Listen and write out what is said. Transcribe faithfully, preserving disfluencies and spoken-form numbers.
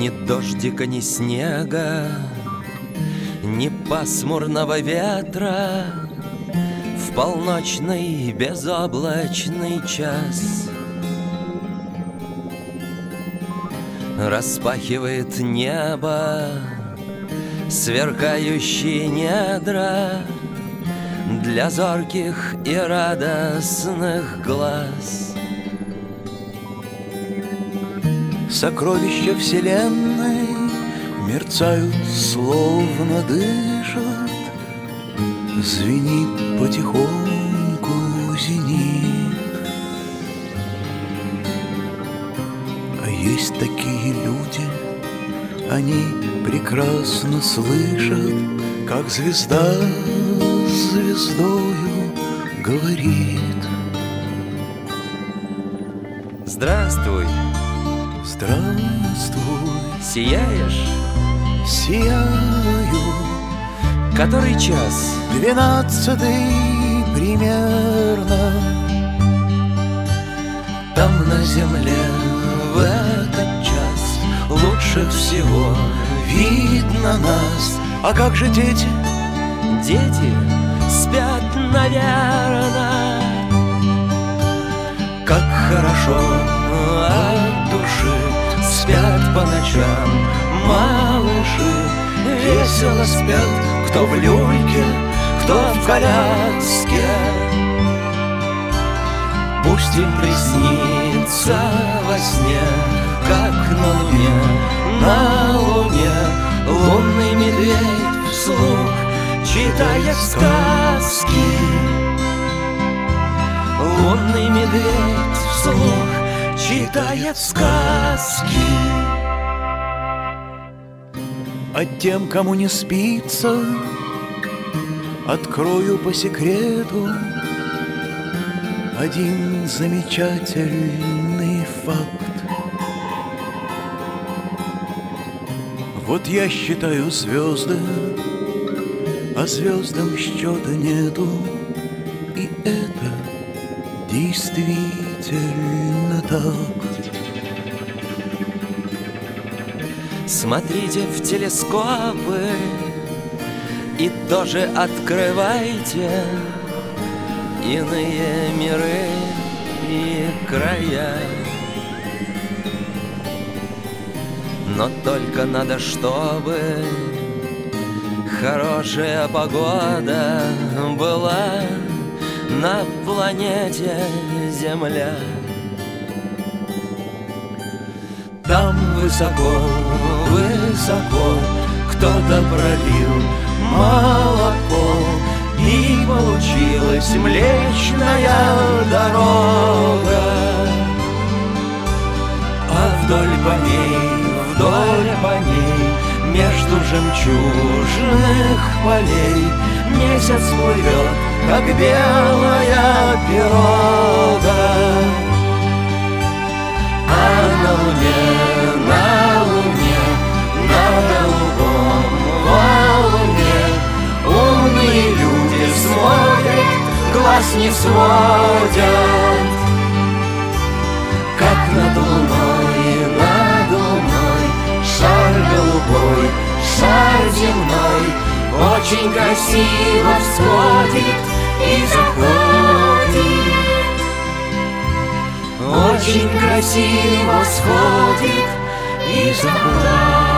Ни дождика, ни снега, ни пасмурного ветра. В полночный безоблачный час распахивает небо сверкающие недра для зорких и радостных глаз. Сокровища вселенной мерцают, словно дышат. Звенит потихоньку зенит. А есть такие люди, они прекрасно слышат, как звезда с звездою говорит. Здравствуй, здравствуй, сияешь? Сияю. Который час? Двенадцатый примерно. Там на земле в этот час лучше всего видно нас. А как же дети? Дети спят, наверно. Как хорошо от души спят по ночам малыши. Весело спят, кто в люльке, кто в коляске. Пусть им приснится во сне, как на луне, на луне лунный медведь вслух читает сказки. Лунный медведь вслух читает сказки. А тем, кому не спится, открою по секрету один замечательный факт. Вот я считаю звезды, а звездам счета нету. И это действительно так. Смотрите в телескопы и тоже открывайте иные миры и края. Но только надо, чтобы хорошая погода была на планете Земля. Там высоко, высоко кто-то пролил молоко, и получилась Млечная Дорога. А вдоль по ней, вдоль по ней, между жемчужных полей месяц плывет, как белая пирога. А на луне, на луне, на голубом валуне умные люди смотрят, глаз не сводят. Как над луной, над луной шар голубой, шар земной очень красиво всходит и заходит. Очень красиво сходит и заходит.